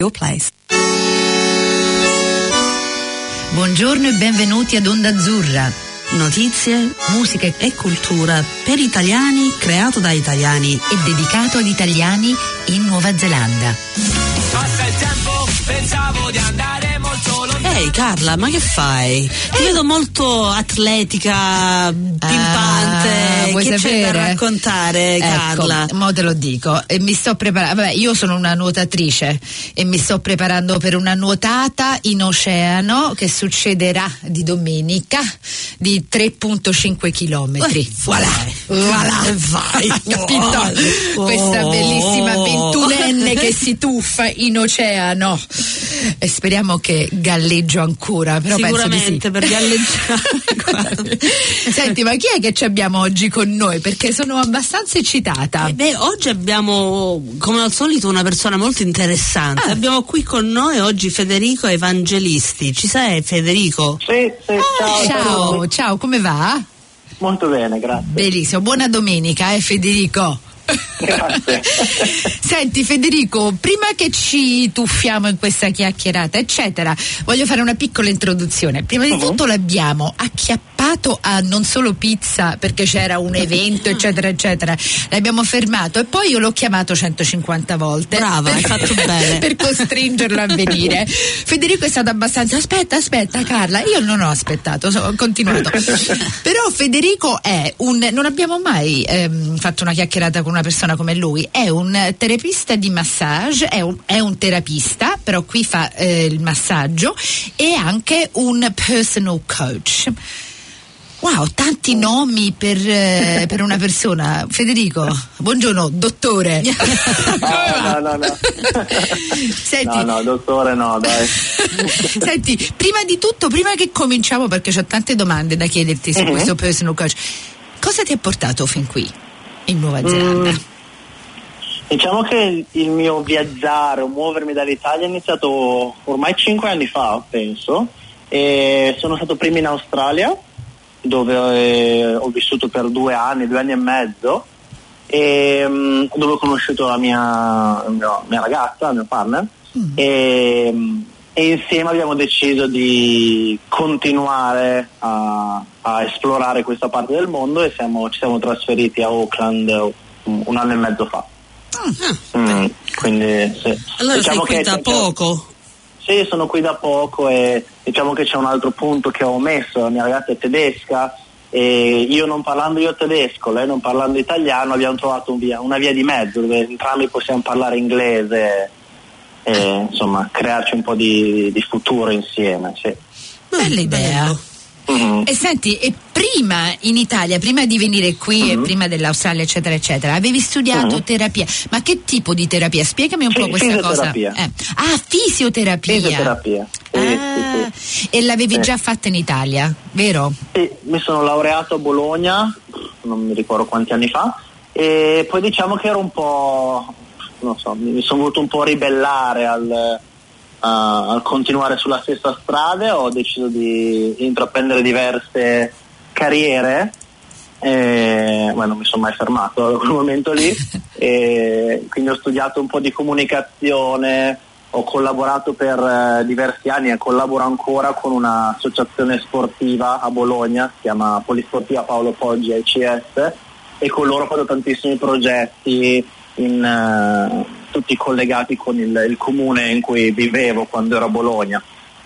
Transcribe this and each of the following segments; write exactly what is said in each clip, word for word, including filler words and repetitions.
your place. Buongiorno e benvenuti ad Onda Azzurra. Notizie, musica e cultura per italiani, creato da italiani e dedicato ad italiani in Nuova Zelanda. Passa il tempo, pensavo di andare molto lontano. Ehi Carla, ma che fai? Ti vedo molto atletica, pimpante. Ah, vuoi che sapere? c'è da raccontare, ecco, Carla? Mo te lo dico. E mi sto preparando. Vabbè, io sono una nuotatrice e mi sto preparando per una nuotata in oceano che succederà di domenica di tre virgola cinque chilometri. Eh, voilà, voilà, vai. Capito? Oh, Questa bellissima oh. ventunenne che si tuffa in oceano. E speriamo che galleggio ancora, però sicuramente penso di sì. per galleggiare. Senti, ma chi è che ci abbiamo oggi con noi? Perché sono abbastanza eccitata. Eh beh, oggi abbiamo, come al solito, una persona molto interessante. Ah. Abbiamo qui con noi oggi Federico Evangelisti. Ci sei, Federico? Sì, sì, ciao. Ciao, ciao, come va? Molto bene, grazie. Bellissimo, buona domenica, eh Federico. Grazie. Senti Federico, prima che ci tuffiamo in questa chiacchierata eccetera, voglio fare una piccola introduzione. Prima di uh-huh. tutto l'abbiamo acchiappato a non solo pizza perché c'era un evento eccetera eccetera, l'abbiamo fermato e poi io l'ho chiamato centocinquanta volte. Brava, per, hai fatto bene. Per costringerlo a venire. Federico è stato abbastanza aspetta aspetta Carla, io non ho aspettato, ho continuato. Però Federico è un, non abbiamo mai ehm, fatto una chiacchierata con una persona come lui, è un terapista di massage, è un, è un terapista, però qui fa eh, il massaggio, e anche un personal coach. Wow, tanti nomi per, eh, per una persona. Federico, buongiorno, dottore. No, no, no, no. Senti, no, no, dottore no, dai. Senti, prima di tutto, prima che cominciamo, perché ho tante domande da chiederti su uh-huh. questo personal coach, cosa ti ha portato fin qui in Nuova Zelanda? Mm, diciamo che il mio viaggiare o muovermi dall'Italia è iniziato ormai cinque anni fa, penso, e sono stato prima in Australia, dove eh, ho vissuto per due anni, due anni e mezzo, e um, dove ho conosciuto la mia, la mia, mia ragazza, la mia partner, mm. e, e insieme abbiamo deciso di continuare a, a esplorare questa parte del mondo e siamo, ci siamo trasferiti a Auckland un, un anno e mezzo fa. Ah, mm, quindi sì. Allora diciamo sei qui da poco? Sì, sono qui da poco e diciamo che c'è un altro punto che ho omesso. La mia ragazza è tedesca e io non parlando io tedesco, lei non parlando italiano, abbiamo trovato un via, una via di mezzo dove entrambi possiamo parlare inglese e insomma crearci un po' di, di futuro insieme. Sì. Bella idea. Mm-hmm. E senti, e prima in Italia, prima di venire qui mm-hmm. e prima dell'Australia eccetera eccetera, avevi studiato mm-hmm. terapia, ma che tipo di terapia? Spiegami un sì, po' questa cosa. Eh. Ah, fisioterapia. Fisioterapia. Sì, ah, sì, sì. E l'avevi sì. già fatta in Italia, vero? Sì, mi sono laureato a Bologna, non mi ricordo quanti anni fa, e poi diciamo che ero un po', non so, mi sono voluto un po' ribellare al Uh, al continuare sulla stessa strada. Ho deciso di intraprendere diverse carriere e bueno, non mi sono mai fermato da quel momento lì e quindi ho studiato un po' di comunicazione, ho collaborato per uh, diversi anni e collaboro ancora con un'associazione sportiva a Bologna, si chiama Polisportiva Paolo Poggi A C S, e con loro ho fatto tantissimi progetti in uh, tutti collegati con il, il comune in cui vivevo quando ero a Bologna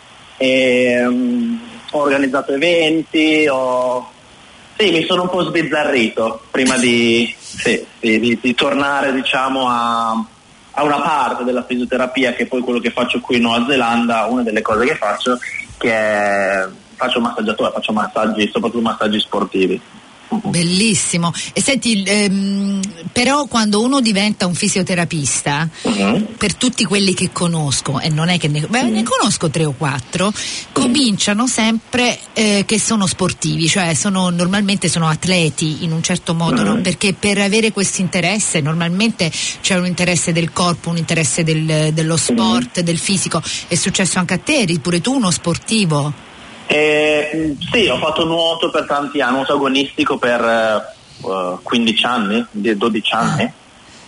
e um, ho organizzato eventi, ho... sì, mi sono un po' sbizzarrito prima di, sì, sì, di, di tornare diciamo a, a una parte della fisioterapia che è poi quello che faccio qui in Nuova Zelanda. Una delle cose che faccio che è faccio massaggiatore, faccio massaggi, soprattutto massaggi sportivi. Bellissimo. E senti, ehm, però quando uno diventa un fisioterapista, uh-huh. per tutti quelli che conosco, e non è che ne, beh, uh-huh. ne conosco tre o quattro, uh-huh. cominciano sempre eh, che sono sportivi, cioè sono normalmente sono atleti in un certo modo, uh-huh. no? Perché per avere questo interesse normalmente c'è un interesse del corpo, un interesse del, dello sport, uh-huh. del fisico. È successo anche a te, eri pure tu uno sportivo? Eh, sì, ho fatto nuoto per tanti anni, nuoto agonistico per uh, quindici anni, dodici anni,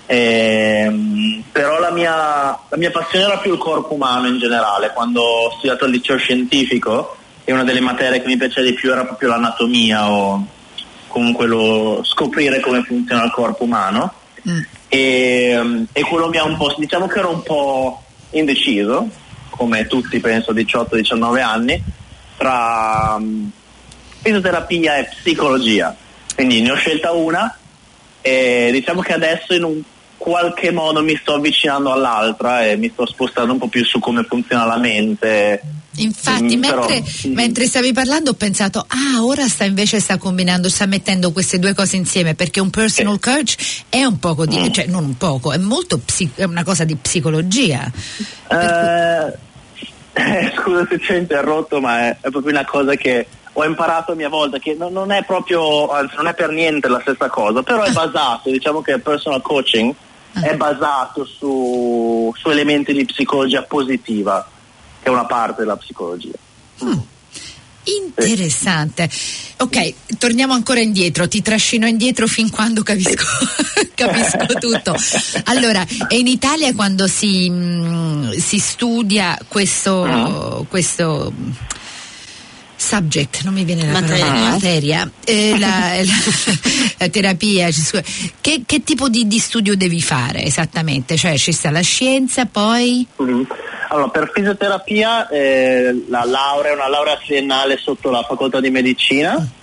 E, però la mia, la mia passione era più il corpo umano in generale. Quando ho studiato al liceo scientifico, e una delle materie che mi piaceva di più era proprio l'anatomia, o comunque lo scoprire come funziona il corpo umano. Mm. E, e quello mi ha un po', diciamo che ero un po' indeciso, come tutti penso diciotto diciannove anni, tra um, fisioterapia e psicologia, quindi ne ho scelta una e diciamo che adesso in un qualche modo mi sto avvicinando all'altra e mi sto spostando un po' più su come funziona la mente. Infatti, mm, mentre, però, mentre stavi parlando ho pensato, ah, ora sta invece sta combinando, sta mettendo queste due cose insieme, perché un personal eh. coach è un poco di, mm. cioè non un poco, è molto psi- è una cosa di psicologia. Eh, eh, scusa se ci ho interrotto, ma è, è proprio una cosa che ho imparato a mia volta, che non, non è proprio, anzi non è per niente la stessa cosa, però è basato, diciamo che il personal coaching è basato su, su elementi di psicologia positiva, che è una parte della psicologia. Mm. Interessante. Ok, torniamo ancora indietro, ti trascino indietro fin quando capisco capisco tutto. Allora, è in Italia quando si, mh, si studia questo, uh-huh. questo subject, non mi viene la materia, parola, materia, eh, la, la, la terapia, che, che tipo di, di studio devi fare esattamente? Cioè ci sta la scienza, poi? Mm-hmm. Allora, per fisioterapia eh, la laurea è una laurea triennale sotto la facoltà di medicina, mm.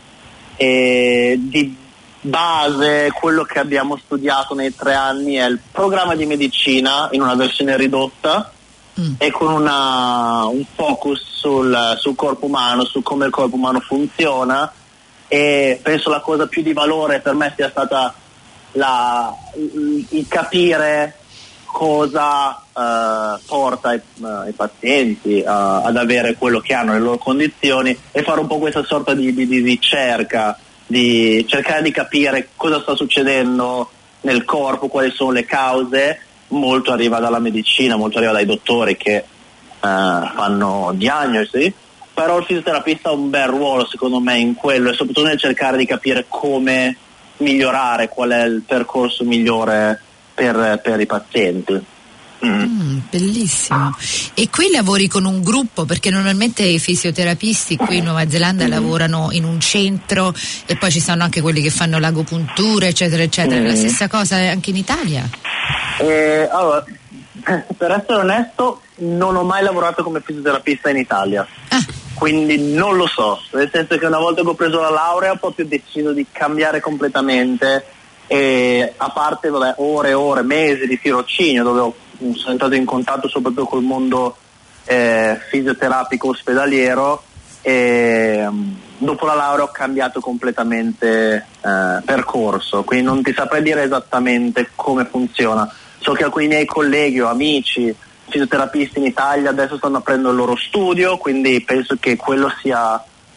e di base quello che abbiamo studiato nei tre anni è il programma di medicina in una versione ridotta, mm. e con una, un focus sul, sul corpo umano, su come il corpo umano funziona, e penso la cosa più di valore per me sia stata la, il, il capire cosa uh, porta i, uh, i pazienti uh, ad avere quello che hanno, le loro condizioni, e fare un po' questa sorta di, di, di ricerca, di cercare di capire cosa sta succedendo nel corpo, quali sono le cause. Molto arriva dalla medicina, molto arriva dai dottori che uh, fanno diagnosi, però il fisioterapista ha un bel ruolo secondo me in quello, e soprattutto nel cercare di capire come migliorare, qual è il percorso migliore per, per i pazienti. Mm. Mm, bellissimo. E qui lavori con un gruppo, perché normalmente i fisioterapisti qui in Nuova Zelanda mm. lavorano in un centro, e poi ci sono anche quelli che fanno l'agopuntura eccetera eccetera. Mm. È la stessa cosa anche in Italia? Eh, allora, per essere onesto, non ho mai lavorato come fisioterapista in Italia, ah. quindi non lo so, nel senso che una volta che ho preso la laurea ho proprio deciso di cambiare completamente, e a parte vabbè, ore e ore, mesi di tirocinio, dove ho, sono entrato in contatto soprattutto col mondo eh, fisioterapico ospedaliero, e um, dopo la laurea ho cambiato completamente eh, percorso, quindi non ti saprei dire esattamente come funziona. So che alcuni miei colleghi o amici fisioterapisti in Italia adesso stanno aprendo il loro studio, quindi penso che quello sia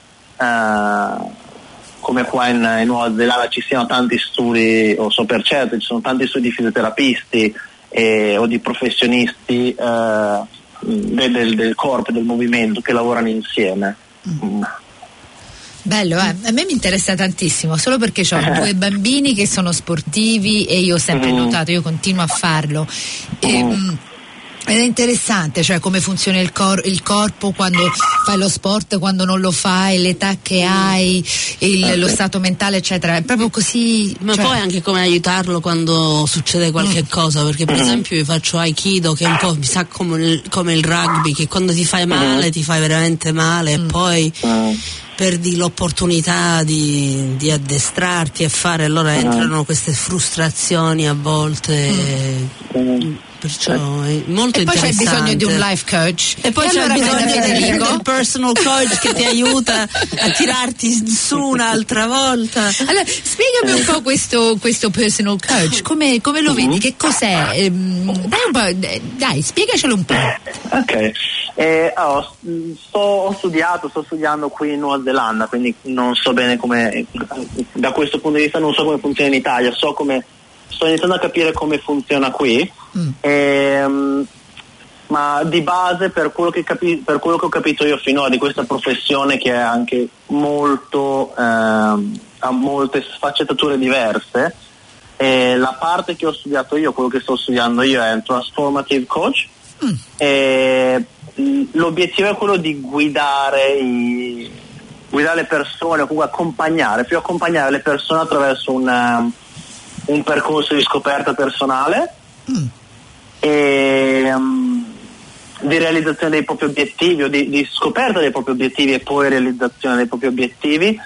eh, come qua in, in Nuova Zelanda ci siano tanti studi, o so per certo ci sono tanti studi di fisioterapisti e, o di professionisti eh, del, del, del corpo e del movimento che lavorano insieme. Mm. Bello, eh? A me mi interessa tantissimo, solo perché ho due bambini che sono sportivi e io ho sempre mm. notato, io continuo a farlo. E, mm. Ed è interessante, cioè come funziona il, cor- il corpo quando fai lo sport, quando non lo fai, l'età che hai, il, lo stato mentale eccetera, è proprio così. Ma cioè... poi anche come aiutarlo quando succede qualche mm. cosa, perché per esempio io faccio Aikido, che è un po' mi sa come il, come il rugby, che quando ti fai male ti fai veramente male, mm. e poi perdi l'opportunità di, di addestrarti e fare, allora entrano queste frustrazioni a volte. Mm. Perciò è molto e interessante. Poi c'è bisogno di un life coach, e poi e c'è allora bisogno del personal coach che ti aiuta a tirarti su un'altra volta. Allora spiegami un po' questo, questo personal coach, come, come lo vedi, che cos'è? Ehm, dai, un po', dai, spiegacelo un po'. Ok, eh, allora, sto, ho studiato, sto studiando qui in Nuova Zelanda, quindi non so bene come, da questo punto di vista non so come funziona in Italia, so come, sto iniziando a capire come funziona qui. Mm. Ehm, ma di base per quello, che capi- per quello che ho capito io finora di questa professione, che è anche molto ehm, ha molte sfaccettature diverse, E la parte che ho studiato io, quello che sto studiando io è il Transformative Coach. Mm. E l'obiettivo è quello di guidare i, guidare le persone, o comunque accompagnare, più accompagnare le persone attraverso un, un percorso di scoperta personale mm. e um, di realizzazione dei propri obiettivi, o di, di scoperta dei propri obiettivi e poi realizzazione dei propri obiettivi.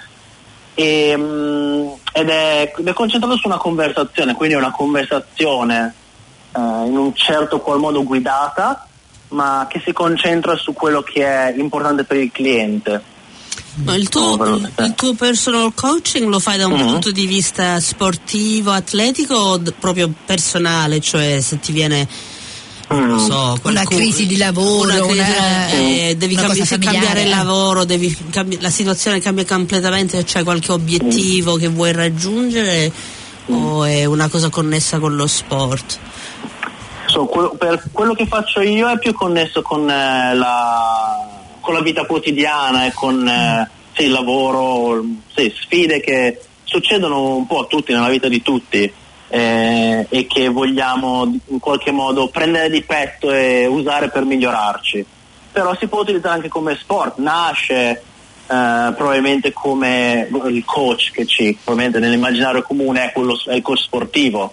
E, um, ed è, è concentrato su una conversazione, quindi è una conversazione uh, in un certo qual modo guidata, ma che si concentra su quello che è importante per il cliente. Ma il tuo, il tuo personal coaching lo fai da un mm-hmm. punto di vista sportivo, atletico o d- proprio personale, cioè se ti viene non so, una crisi di lavoro, una crisi, una, eh, devi una cambi- cambiare il eh. lavoro, devi cambi- la situazione cambia completamente, c'è qualche obiettivo mm. che vuoi raggiungere mm. o è una cosa connessa con lo sport? So, quello, per quello che faccio io è più connesso con eh, la con la vita quotidiana e con eh, sì, il lavoro, sì, sfide che succedono un po' a tutti, nella vita di tutti. Eh, e che vogliamo in qualche modo prendere di petto e usare per migliorarci, però si può utilizzare anche come sport. Nasce eh, probabilmente come il coach, che ci probabilmente nell'immaginario comune è, quello, è il coach sportivo,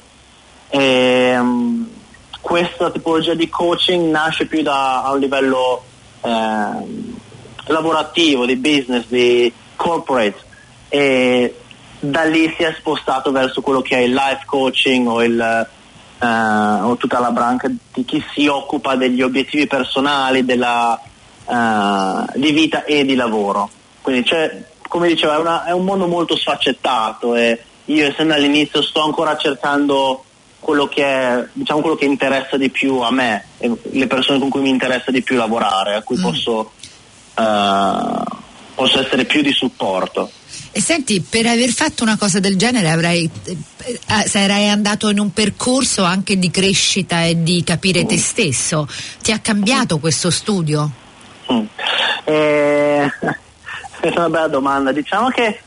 e, um, questa tipologia di coaching nasce più da a un livello eh, lavorativo, di business, di corporate, e da lì si è spostato verso quello che è il life coaching o, il, uh, o tutta la branca di chi si occupa degli obiettivi personali, della, uh, di vita e di lavoro. Quindi c'è, come dicevo, è, una, è un mondo molto sfaccettato, e io, essendo all'inizio, sto ancora cercando quello che è, diciamo, quello che interessa di più a me e le persone con cui mi interessa di più lavorare, a cui mm. posso, uh, posso essere più di supporto. E senti, per aver fatto una cosa del genere avrai, eh, sarai andato in un percorso anche di crescita e di capire mm. te stesso. Ti ha cambiato mm. questo studio? Mm. Eh, è una bella domanda. Diciamo che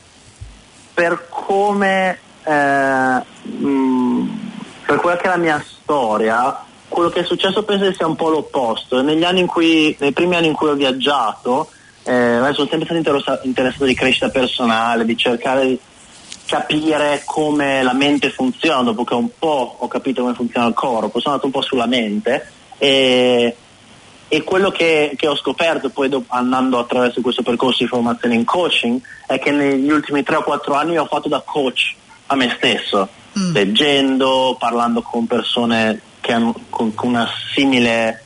per come eh, mh, per quella che è la mia storia, quello che è successo penso che sia un po' l'opposto. Negli anni in cui, nei primi anni in cui ho viaggiato, Eh, sono sempre stato interessato di crescita personale, di cercare di capire come la mente funziona. Dopo che un po' ho capito come funziona il corpo, sono andato un po' sulla mente, e, e quello che, che ho scoperto poi dopo, andando attraverso questo percorso di formazione in coaching, è che negli ultimi tre o quattro anni ho fatto da coach a me stesso, mm. leggendo, parlando con persone che hanno con, con una simile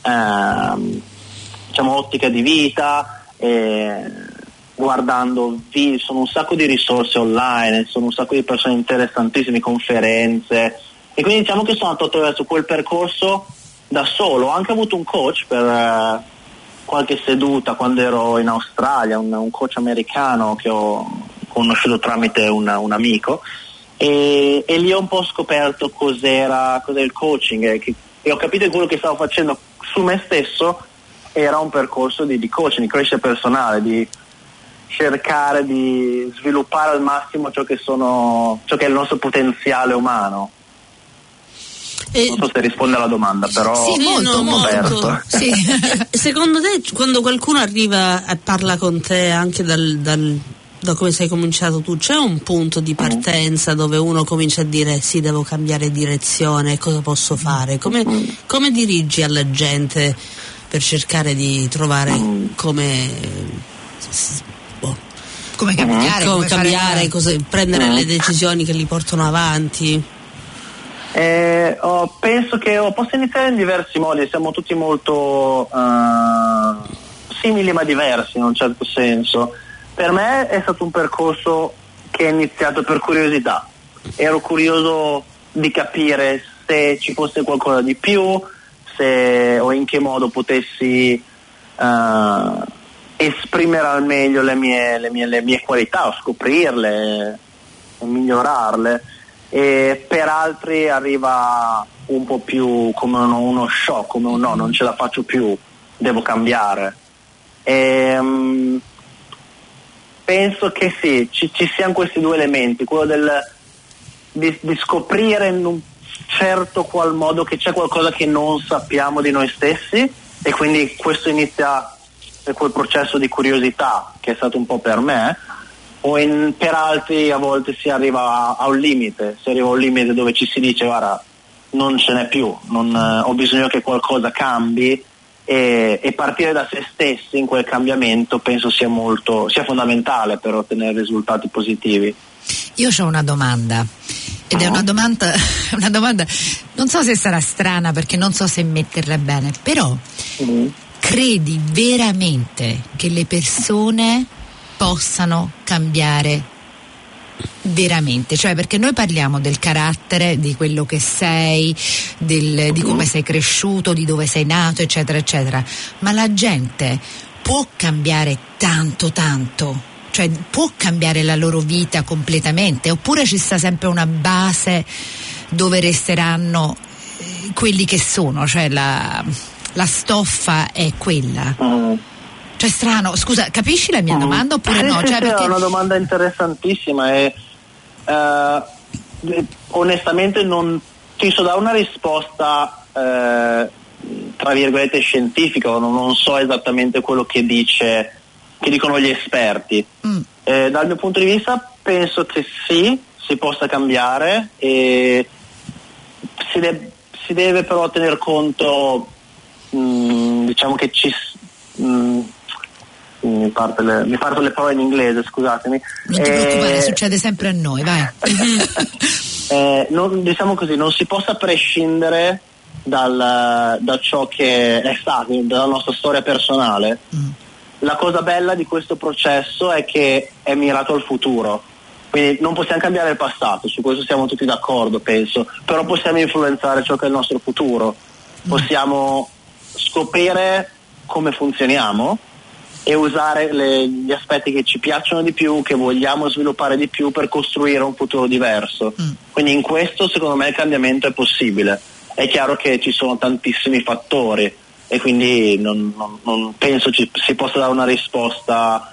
ehm, diciamo ottica di vita, e guardando vi sono un sacco di risorse online, sono un sacco di persone interessantissime, conferenze, e quindi diciamo che sono andato attraverso quel percorso da solo. Ho anche avuto un coach per uh, qualche seduta quando ero in Australia, un, un coach americano che ho conosciuto tramite un, un amico, e, e lì ho un po' scoperto cos'era, cos'è il coaching, e, che, e ho capito che quello che stavo facendo su me stesso era un percorso di, di coaching, di crescita personale, di cercare di sviluppare al massimo ciò che sono ciò che è il nostro potenziale umano. E non so se risponde alla domanda, però sì, molto, molto. Sì. Secondo te, quando qualcuno arriva e parla con te anche dal, dal da come sei cominciato tu, c'è un punto di partenza dove uno comincia a dire sì, devo cambiare direzione, cosa posso fare? Come, come dirigi alla gente per cercare di trovare come boh, come cambiare, come come cambiare fare... cosa, prendere le decisioni che li portano avanti? Eh, oh, penso che oh, posso iniziare in diversi modi, siamo tutti molto uh, simili ma diversi in un certo senso. Per me è stato un percorso che è iniziato per curiosità, ero curioso di capire se ci fosse qualcosa di più, se o in che modo potessi uh, esprimere al meglio le mie, le mie, le mie qualità, o scoprirle e migliorarle. E per altri arriva un po' più come uno, uno shock, come un no, non ce la faccio più, devo cambiare. E, um, penso che sì, ci, ci siano questi due elementi, quello del di, di scoprire in un certo qual modo che c'è qualcosa che non sappiamo di noi stessi, e quindi questo inizia quel processo di curiosità che è stato un po' per me, o in, per altri a volte si arriva a, a un limite, si arriva a un limite dove ci si dice guarda non ce n'è più, non, eh, ho bisogno che qualcosa cambi, e, e partire da se stessi in quel cambiamento penso sia molto sia fondamentale per ottenere risultati positivi. Io ho una domanda, ed è una domanda, una domanda non so se sarà strana perché non so se metterla bene, però mm. credi veramente che le persone possano cambiare veramente? Cioè, perché noi parliamo del carattere, di quello che sei, del, di come sei cresciuto, di dove sei nato, eccetera eccetera, ma la gente può cambiare tanto tanto? Cioè, può cambiare la loro vita completamente, oppure ci sta sempre una base dove resteranno eh, quelli che sono, cioè la, la stoffa è quella? Mm. Cioè, strano, scusa, capisci la mia mm. domanda oppure sì, no? Sì, cioè, sì, perché... è una domanda interessantissima e uh, onestamente non ti so dare una risposta uh, tra virgolette scientifica, non, non so esattamente quello che dice che dicono gli esperti. Mm. Eh, dal mio punto di vista penso che sì, si possa cambiare, e si, de- si deve però tener conto, mh, diciamo che ci mh, mi parto le, mi parto le parole in inglese, scusatemi. Non ti eh, preoccupare, succede sempre a noi, vai. eh, non, diciamo così, non si possa prescindere dal, da ciò che è stato, dalla nostra storia personale. Mm. La cosa bella di questo processo è che è mirato al futuro, quindi non possiamo cambiare il passato, su questo siamo tutti d'accordo penso, però possiamo influenzare ciò che è il nostro futuro, possiamo scoprire come funzioniamo e usare le, gli aspetti che ci piacciono di più, che vogliamo sviluppare di più per costruire un futuro diverso. Mm. Quindi in questo secondo me il cambiamento è possibile. È chiaro che ci sono tantissimi fattori e quindi non, non, non penso ci, si possa dare una risposta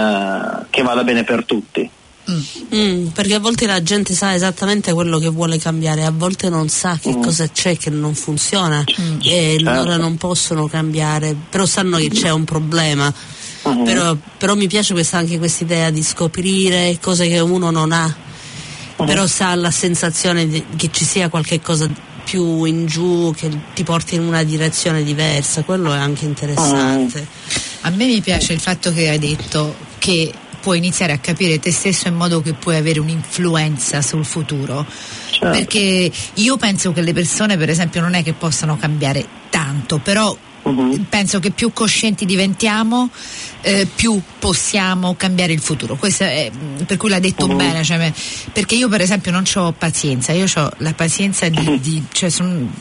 eh, che vada bene per tutti. Mm. Mm, perché a volte la gente sa esattamente quello che vuole cambiare, a volte non sa che mm. cosa c'è che non funziona mm. e certo. allora non possono cambiare, però sanno che c'è un problema. Mm-hmm. Però, però mi piace questa, anche questa idea di scoprire cose che uno non ha, mm-hmm. però sa la sensazione di, che ci sia qualche cosa più in giù che ti porti in una direzione diversa, quello è anche interessante. Mm. A me mi piace il fatto che hai detto che puoi iniziare a capire te stesso in modo che puoi avere un'influenza sul futuro. Certo. Perché io penso che le persone per esempio non è che possano cambiare tanto, però uh-huh. penso che più coscienti diventiamo eh, più possiamo cambiare il futuro. Questo è, per cui l'ha detto uh-huh. bene, cioè, perché io per esempio non ho pazienza, io ho la pazienza di, uh-huh. di cioè son,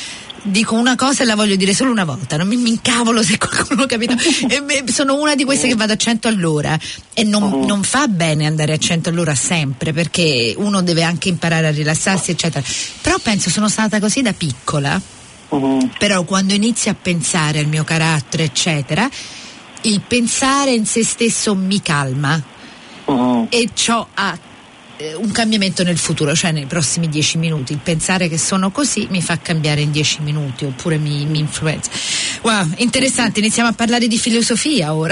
dico una cosa e la voglio dire solo una volta, non mi, mi incavolo se qualcuno lo capito. E beh, sono una di queste che vado a cento all'ora e non, uh-huh. non fa bene andare a cento all'ora sempre, perché uno deve anche imparare a rilassarsi eccetera, però penso sono stata così da piccola, uh-huh. però quando inizio a pensare al mio carattere eccetera, il pensare in se stesso mi calma uh-huh. e ciò ha un cambiamento nel futuro, cioè nei prossimi dieci minuti il pensare che sono così mi fa cambiare in dieci minuti, oppure mi, mi influenza. Wow, interessante, iniziamo a parlare di filosofia ora.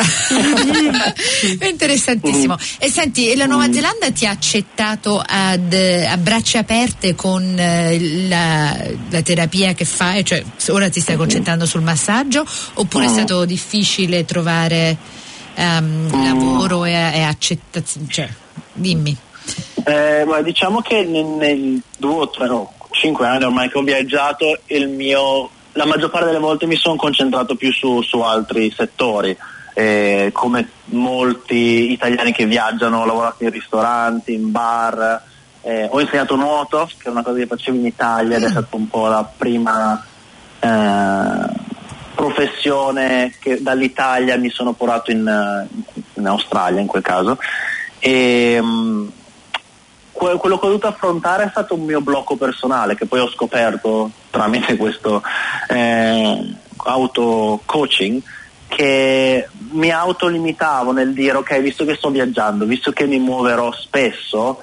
È interessantissimo. E senti, e la Nuova Zelanda ti ha accettato ad, a braccia aperte con la, la terapia che fai, cioè ora ti stai concentrando sul massaggio, oppure è stato difficile trovare um, lavoro e, e accettazione, cioè dimmi. Eh, ma diciamo che nei, nei due o tre o cinque anni ormai che ho viaggiato, il mio, la maggior parte delle volte mi sono concentrato più su, su altri settori, eh, come molti italiani che viaggiano, ho lavorato in ristoranti, in bar, eh, ho insegnato nuoto, che è una cosa che facevo in Italia ed è stata un po' la prima eh, professione che dall'Italia mi sono portato in, in Australia in quel caso. E um, quello che ho dovuto affrontare è stato un mio blocco personale, che poi ho scoperto tramite questo eh, auto coaching, che mi autolimitavo nel dire ok, visto che sto viaggiando, visto che mi muoverò spesso,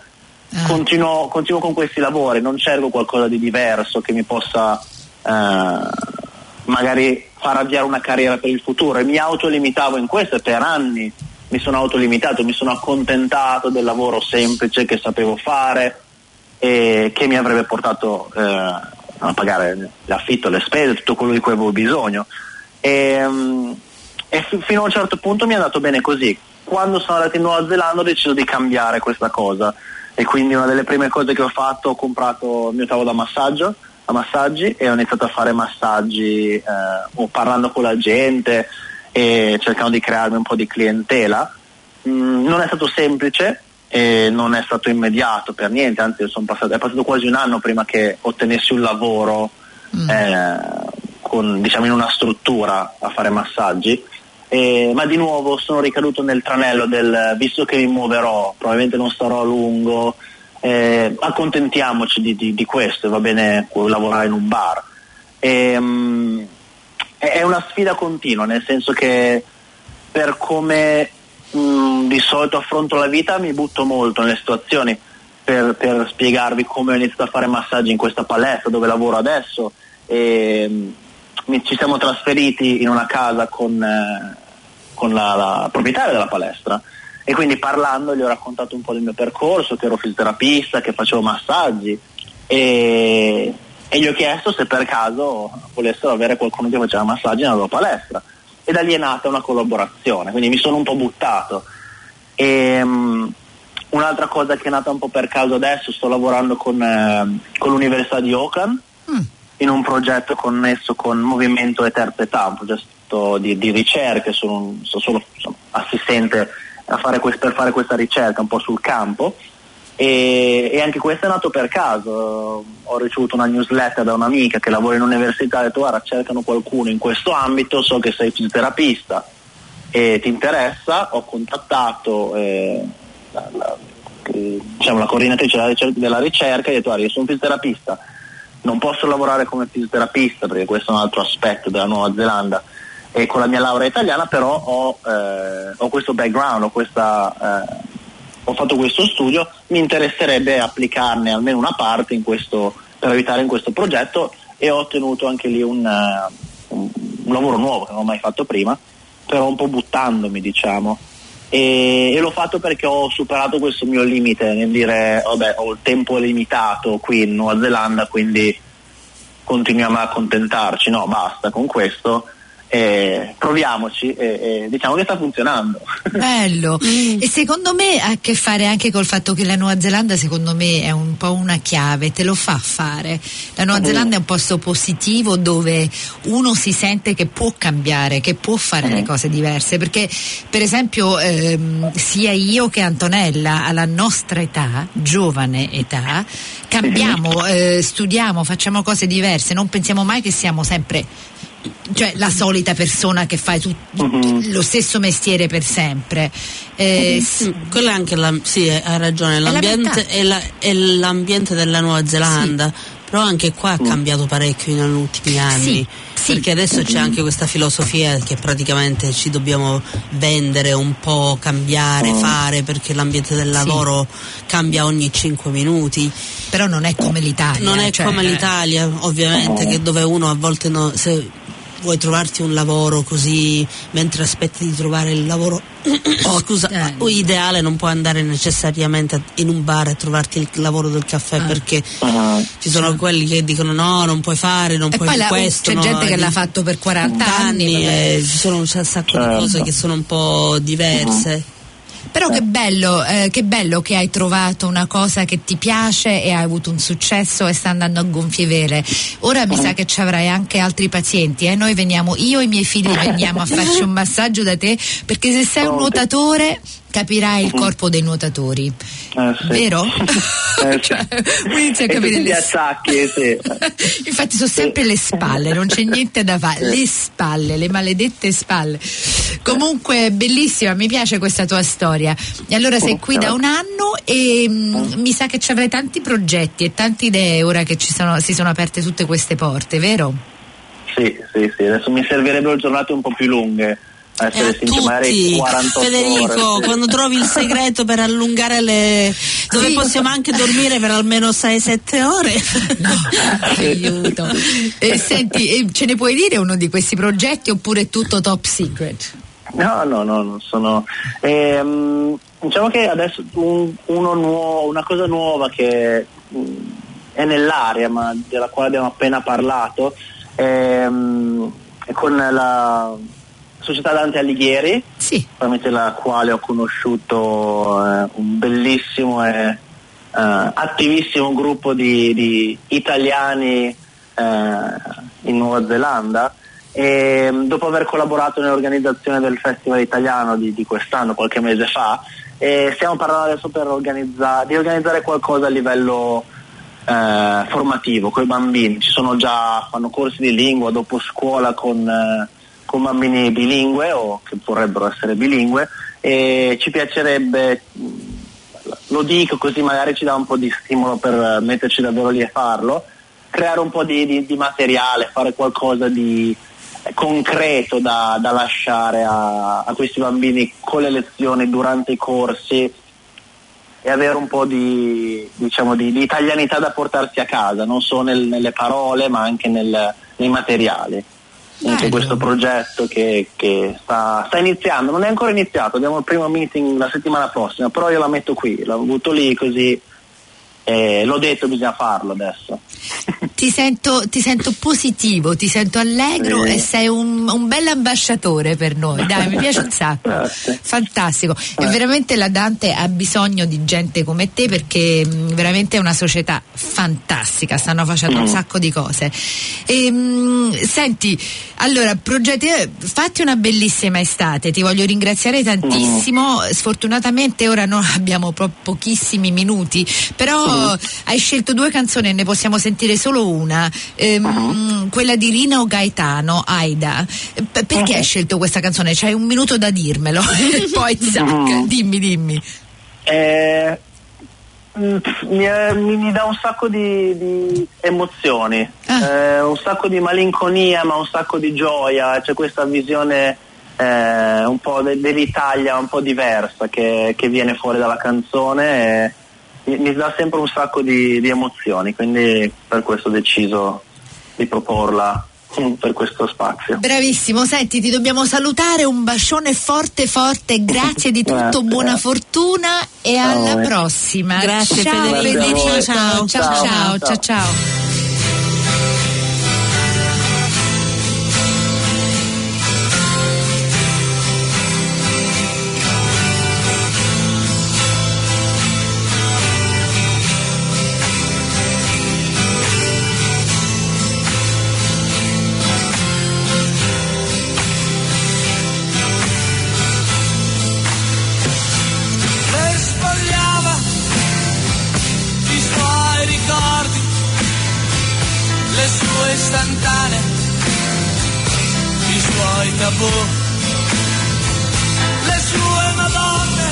Ah. Continuo, continuo con questi lavori, non cerco qualcosa di diverso che mi possa eh, magari far avviare una carriera per il futuro, e mi autolimitavo in questo, e per anni mi sono autolimitato, mi sono accontentato del lavoro semplice che sapevo fare e che mi avrebbe portato eh, a pagare l'affitto, le spese, tutto quello di cui avevo bisogno, e, um, e f- fino a un certo punto mi è andato bene così. Quando sono andato in Nuova Zelanda ho deciso di cambiare questa cosa, e quindi una delle prime cose che ho fatto, ho comprato il mio tavolo da massaggio a massaggi e ho iniziato a fare massaggi eh, o parlando con la gente e cercando di crearmi un po' di clientela. Mm, non è stato semplice e non è stato immediato per niente, anzi sono passato, è passato quasi un anno prima che ottenessi un lavoro mm. eh, con, diciamo, in una struttura a fare massaggi, eh, ma di nuovo sono ricaduto nel tranello del visto che mi muoverò, probabilmente non starò a lungo, eh, accontentiamoci di, di, di questo, va bene lavorare in un bar. E, um, è una sfida continua, nel senso che per come mh, di solito affronto la vita mi butto molto nelle situazioni. Per, per spiegarvi come ho iniziato a fare massaggi in questa palestra dove lavoro adesso, e mh, ci siamo trasferiti in una casa con, eh, con la, la proprietaria della palestra, e quindi parlando gli ho raccontato un po' del mio percorso, che ero fisioterapista, che facevo massaggi, e e gli ho chiesto se per caso volessero avere qualcuno che faceva massaggi nella loro palestra, e da lì è nata una collaborazione, quindi mi sono un po' buttato. E um, un'altra cosa che è nata un po' per caso adesso, sto lavorando con, eh, con l'Università di Auckland mm. in un progetto connesso con Movimento e Terza Età, un progetto di, di ricerca, sono, sono solo insomma, assistente a fare quest- per fare questa ricerca un po' sul campo. E, e anche questo è nato per caso. Ho ricevuto una newsletter da un'amica che lavora in università, ha detto guarda, cercano qualcuno in questo ambito, so che sei fisioterapista e ti interessa. Ho contattato eh, la, la, diciamo, la coordinatrice della ricerca, della ricerca e ho detto guarda, io sono fisioterapista, non posso lavorare come fisioterapista perché questo è un altro aspetto della Nuova Zelanda, e con la mia laurea italiana però ho, eh, ho questo background, ho questa eh, ho fatto questo studio, mi interesserebbe applicarne almeno una parte in questo, per aiutare in questo progetto, e ho ottenuto anche lì un, uh, un, un lavoro nuovo che non ho mai fatto prima, però un po' buttandomi, diciamo, e, e l'ho fatto perché ho superato questo mio limite nel dire vabbè, ho il tempo limitato qui in Nuova Zelanda, quindi continuiamo a accontentarci, no, basta con questo. Eh, proviamoci e, e diciamo che sta funzionando. Bello. E secondo me ha a che fare anche col fatto che la Nuova Zelanda secondo me è un po' una chiave, te lo fa fare. La Nuova mm. Zelanda è un posto positivo dove uno si sente che può cambiare, che può fare mm. le cose diverse, perché per esempio ehm, sia io che Antonella alla nostra età, giovane età, cambiamo, eh, studiamo, facciamo cose diverse, non pensiamo mai che siamo sempre, cioè la solita persona che fa tut- uh-huh. lo stesso mestiere per sempre. Eh, uh-huh. sì, quella è anche la, sì, ha ragione, l'ambiente è, la, è l'ambiente della Nuova Zelanda, sì. Però anche qua ha cambiato parecchio negli ultimi anni, sì, sì. Perché adesso c'è anche questa filosofia che praticamente ci dobbiamo vendere un po', cambiare, fare, perché l'ambiente del lavoro sì. cambia ogni cinque minuti. Però non è come l'Italia. Non è cioè, come l'Italia, ovviamente, che dove uno a volte no, se vuoi trovarti un lavoro così mentre aspetti di trovare il lavoro oh, scusa, eh. ideale, non puoi andare necessariamente in un bar e trovarti il lavoro del caffè, ah. perché uh-huh. ci sono quelli che dicono no, non puoi fare, non e puoi poi fare la, questo. C'è no, gente che di, l'ha fatto per quaranta anni e ci sono un sacco di cose che sono un po' diverse. Uh-huh. Però che bello, eh, che bello che hai trovato una cosa che ti piace e hai avuto un successo e sta andando a gonfie vele. Ora mi sa che ci avrai anche altri pazienti, eh? Noi veniamo, io e i miei figli veniamo a farci un massaggio da te, perché se sei un nuotatore capirai il corpo dei nuotatori, eh, sì. vero? Eh, cioè, inizi a capire gli attacchi, sì. Infatti sono sempre le spalle, non c'è niente da fare, le spalle, le maledette spalle. Comunque bellissima, mi piace questa tua storia. E allora sei qui da un anno e mh, mi sa che ci avrai tanti progetti e tante idee ora che ci sono, si sono aperte tutte queste porte, vero? Sì, sì, sì, adesso mi servirebbero giornate un po' più lunghe. essere sincero, magari quarantotto Federico, ore, sì. quando trovi il segreto per allungare le dove sì. possiamo anche dormire per almeno sei sette ore. No, aiuto. E senti, ce ne puoi dire uno di questi progetti oppure è tutto top secret? No, no, no, non sono. Ehm, diciamo che adesso un, uno nuovo, una cosa nuova che mh, è nell'aria, ma della quale abbiamo appena parlato, ehm, è con la Società Dante Alighieri, sì. tramite la quale ho conosciuto eh, un bellissimo e eh, attivissimo gruppo di, di italiani eh, in Nuova Zelanda. E dopo aver collaborato nell'organizzazione del Festival Italiano di, di quest'anno, qualche mese fa, e stiamo parlando adesso per organizzare, di organizzare qualcosa a livello eh, formativo con i bambini. Ci sono già, fanno corsi di lingua dopo scuola con, eh, con bambini bilingue o che vorrebbero essere bilingue, e ci piacerebbe, lo dico così magari ci dà un po' di stimolo per metterci davvero lì e farlo, creare un po' di, di, di materiale, fare qualcosa di concreto da, da lasciare a, a questi bambini con le lezioni, durante i corsi, e avere un po' di, diciamo, di, di italianità da portarsi a casa, non solo nel, nelle parole ma anche nel, nei materiali. Anche questo progetto che, che sta, sta iniziando, non è ancora iniziato, abbiamo il primo meeting la settimana prossima, però io la metto qui, l'ho avuto lì così. Eh, l'ho detto, bisogna farlo adesso. Ti sento, ti sento positivo, ti sento allegro sì. E sei un, un bel ambasciatore per noi. Dai, mi piace un sacco. Grazie. Fantastico. E veramente la Dante ha bisogno di gente come te, perché mh, veramente è una società fantastica, stanno facendo mm. un sacco di cose. E, mh, senti, allora, progetti, fatti una bellissima estate, ti voglio ringraziare tantissimo. Mm. Sfortunatamente ora noi abbiamo po- pochissimi minuti, però mm. hai scelto due canzoni e ne possiamo sentire solo una, ehm, uh-huh. quella di Rino Gaetano, Aida. P- perché uh-huh. hai scelto questa canzone? C'hai un minuto da dirmelo. Poi zac, uh-huh. dimmi, dimmi. Eh, mi, è, mi dà un sacco di, di emozioni, ah. eh, un sacco di malinconia, ma un sacco di gioia. C'è questa visione eh, un po' de- dell'Italia un po' diversa che, che viene fuori dalla canzone. E, mi dà sempre un sacco di, di emozioni, quindi per questo ho deciso di proporla per questo spazio. Bravissimo, senti, ti dobbiamo salutare, un bacione forte forte, grazie di tutto, grazie. Buona fortuna e ciao alla voi. Prossima. Grazie ciao Federico, ciao ciao ciao ciao ciao ciao ciao. Istantanee, i suoi tabù, le sue madonne,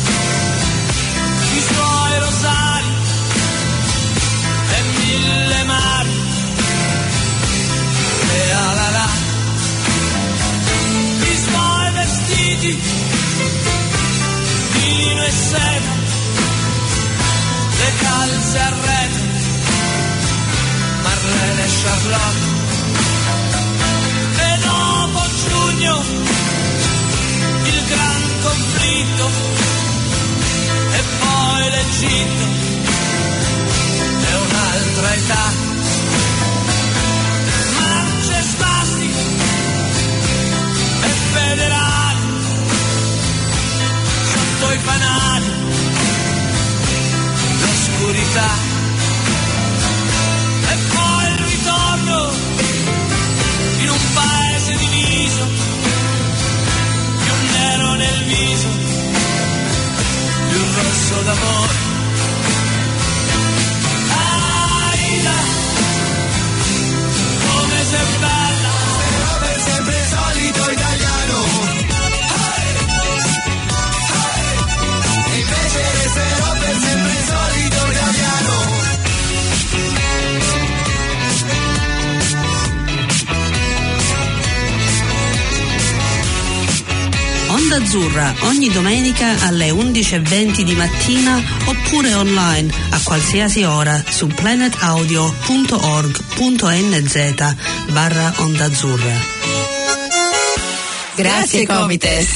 i suoi rosari e mille mari, e la la la, i suoi vestiti, vino e seta, le calze a rete, Marlene e Charlotte, e dopo giugno il gran conflitto, e poi l'Egitto, è un'altra età, mance spastiche e federali, sotto i fanali, l'oscurità. In un paese diviso, più nero nel viso, più rosso d'amore. Aida, come sei bella, sei sempre il solito italiano. E invece resterò per sempre il solito italiano. Onda Azzurra ogni domenica alle undici e venti di mattina oppure online a qualsiasi ora su planetaudio punto org punto nz barra Onda Azzurra. Grazie, Comites.